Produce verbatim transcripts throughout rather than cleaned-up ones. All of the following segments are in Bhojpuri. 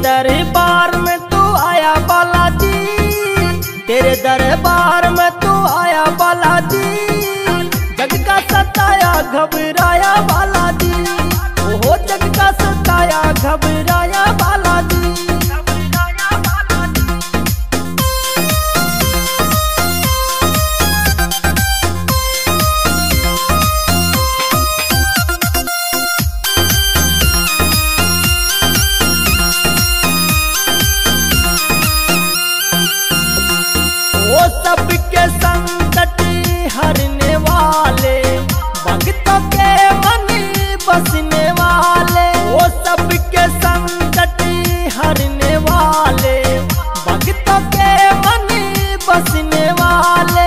दरबार में तू आया बालाजी, तेरे दरबार में तू आया बालाजी। जग का सताया घबराया बालाजी, ओहो जग का सताया घबराया बालाजी। वो सबके संकट हरने वाले, भक्तों के मन बसने वाले। वो सबके संकट हरने वाले, भक्तों के मन बसने वाले।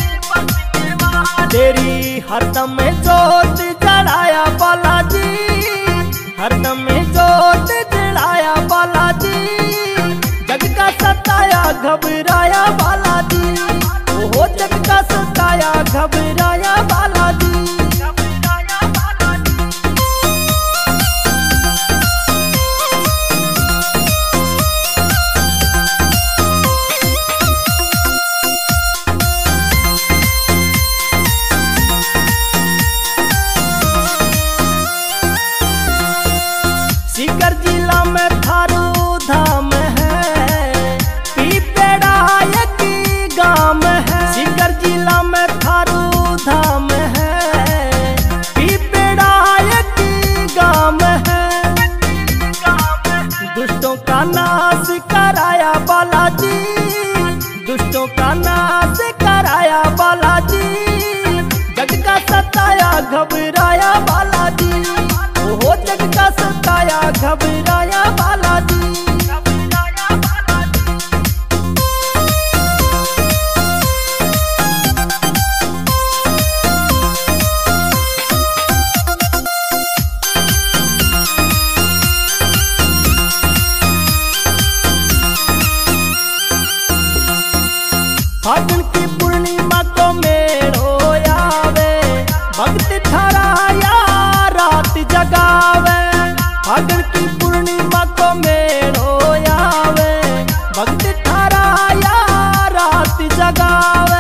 तेरी हरदम जोत जलाया बालाजी, हरदम जोत जलाया बालाजी। जग का सताया घबराया बालाजी, ओहो जग का सताया घबराया बालाजी। सीकर जिला में थारू धाम है, पीपेड़ा की गाम है। सीकर जिला में थारू धाम है, पीपेड़ा की गाम है। दुष्टों का नाश कराया बालाजी, दुष्टों का नाश कराया बालाजी। जग का सताया घबराया बालाजी, ओहो जग का सताया घबराया बालाजी। फागुन की पूर्णिमा को मेड़ो आवे, भक्त ठहराया रात जगावे। फागुन की पूर्णिमा को मेड़ो आवे, भक्त ठहराया रात जगावे।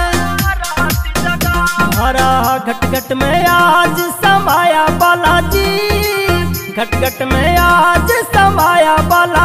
हरा घट घट में आज समाया बालाजी, घट घट में आज समाया बालाजी।